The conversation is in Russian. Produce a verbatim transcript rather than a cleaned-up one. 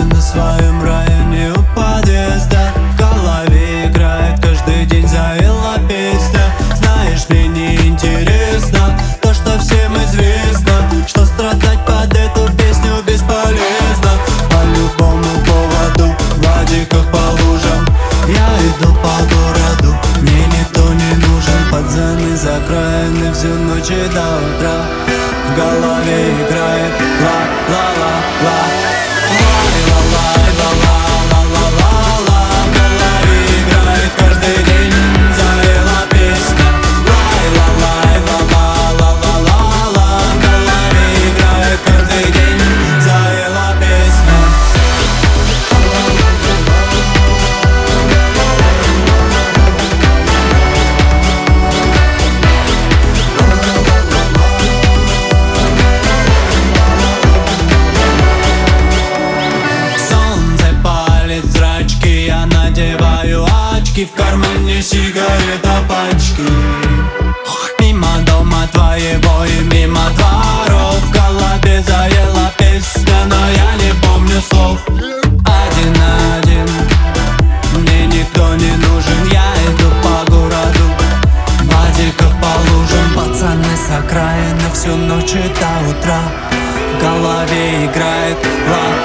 Гуляю на своем районе у подъезда. В голове играет каждый день завела песня. Знаешь, мне не интересно то, что всем известно, что страдать под эту песню бесполезно. По любому поводу, в вадиках по лужам, я иду по городу, мне никто не нужен. Пацаны закраены всю ночь и до утра. В голове играет ла-ла-ла-ла, ла-ла-ла-ла-ла. В кармане сигарета пачки. Мимо дома твоего и мимо дворов. В голове заела песня, но я не помню слов. Один на один, мне никто не нужен. Я иду по городу, вадиков по лужам. Пацаны с окраины всю ночь и до утра. В голове играет ла.